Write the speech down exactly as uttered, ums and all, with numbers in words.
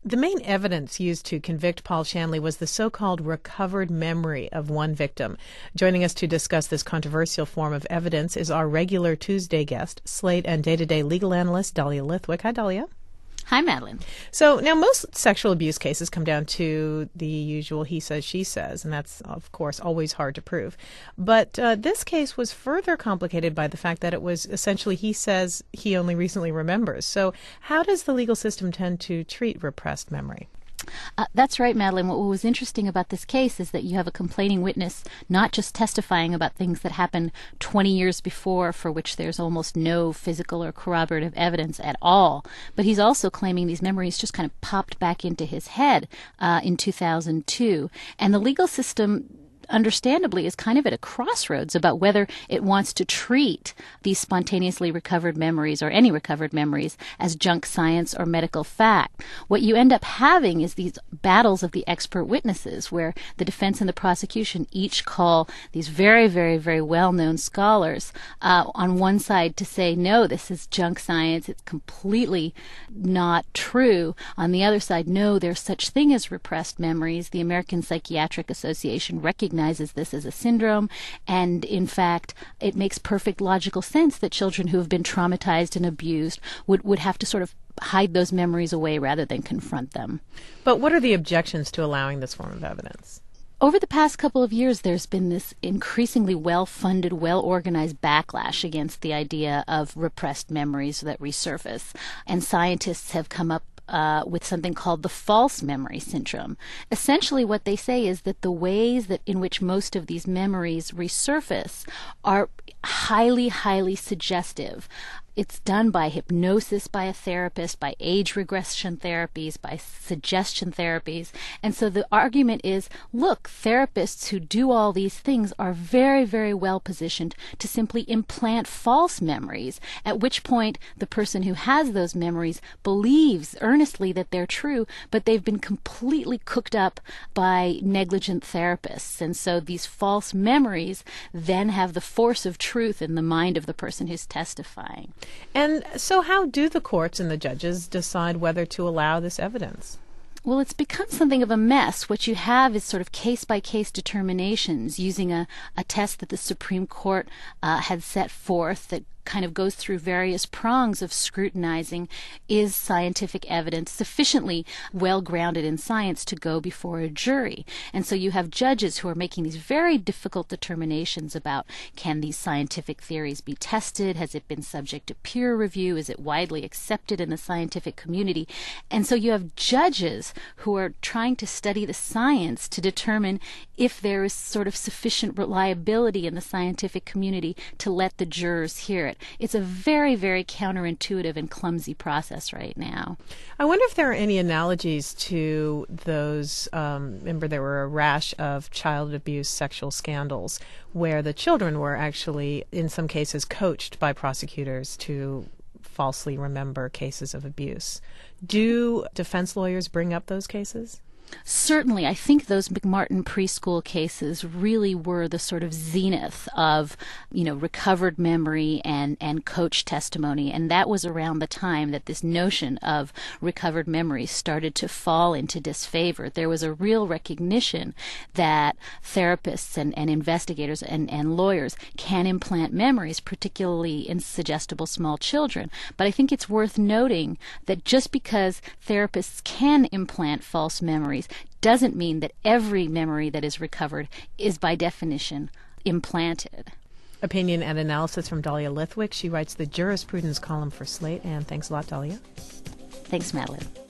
The main evidence used to convict Paul Shanley was the so-called recovered memory of one victim. Joining us to discuss this controversial form of evidence is our regular Tuesday guest, Slate and Day-to-Day legal analyst Dahlia Lithwick. Hi, Dahlia. Hi, Madeline. So now most sexual abuse cases come down to the usual he says, she says, and that's, of course, always hard to prove. But uh, this case was further complicated by the fact that it was essentially he says he only recently remembers. So how does the legal system tend to treat repressed memory? Uh, that's right, Madeline. What was interesting about this case is that you have a complaining witness not just testifying about things that happened twenty years before for which there's almost no physical or corroborative evidence at all, but he's also claiming these memories just kind of popped back into his head uh, in two thousand two. And the legal system, understandably, is kind of at a crossroads about whether it wants to treat these spontaneously recovered memories or any recovered memories as junk science or medical fact. What you end up having is these battles of the expert witnesses where the defense and the prosecution each call these very, very, very well-known scholars uh, on one side to say, no, this is junk science, it's completely not true. On the other side, no, there's such thing as repressed memories. The American Psychiatric Association recognizes this as a syndrome, and in fact it makes perfect logical sense that children who have been traumatized and abused would, would have to sort of hide those memories away rather than confront them. But what are the objections to allowing this form of evidence? Over the past couple of years, there's been this increasingly well-funded, well-organized backlash against the idea of repressed memories that resurface, and scientists have come up Uh, with something called the false memory syndrome. Essentially what they say is that the ways that in which most of these memories resurface are highly, highly suggestive. It's done by hypnosis by a therapist, by age regression therapies, by suggestion therapies. And so the argument is, look, therapists who do all these things are very, very well positioned to simply implant false memories, at which point the person who has those memories believes earnestly that they're true, but they've been completely cooked up by negligent therapists. And so these false memories then have the force of truth in the mind of the person who's testifying. And so how do the courts and the judges decide whether to allow this evidence? Well, it's become something of a mess. What you have is sort of case-by-case determinations using a, a test that the Supreme Court uh, had set forth that kind of goes through various prongs of scrutinizing, is scientific evidence sufficiently well-grounded in science to go before a jury? And so you have judges who are making these very difficult determinations about, can these scientific theories be tested? Has it been subject to peer review? Is it widely accepted in the scientific community? And so you have judges who are trying to study the science to determine if there is sort of sufficient reliability in the scientific community to let the jurors hear it. It's a very, very counterintuitive and clumsy process right now. I wonder if there are any analogies to those, um, remember there were a rash of child abuse sexual scandals where the children were actually, in some cases, coached by prosecutors to falsely remember cases of abuse. Do defense lawyers bring up those cases? Certainly, I think those McMartin preschool cases really were the sort of zenith of, you know, recovered memory and, and coach testimony. And that was around the time that this notion of recovered memory started to fall into disfavor. There was a real recognition that therapists and, and investigators and, and lawyers can implant memories, particularly in suggestible small children. But I think it's worth noting that just because therapists can implant false memories doesn't mean that every memory that is recovered is by definition implanted. Opinion and analysis from Dahlia Lithwick. She writes the jurisprudence column for Slate. And thanks a lot, Dahlia. Thanks, Madeline.